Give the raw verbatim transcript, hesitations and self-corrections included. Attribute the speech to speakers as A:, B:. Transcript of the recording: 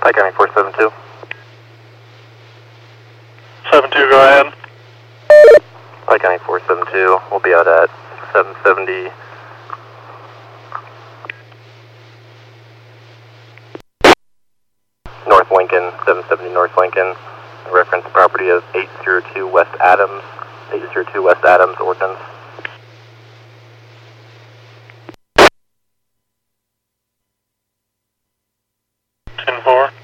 A: Pike County four seven two.
B: seven two, go ahead.
A: Pike County four seven two, we'll be out at seven seventy. North Lincoln, seven seventy North Lincoln. Reference property of eight zero two West Adams, eight zero two West Adams ordinance.
B: ten four.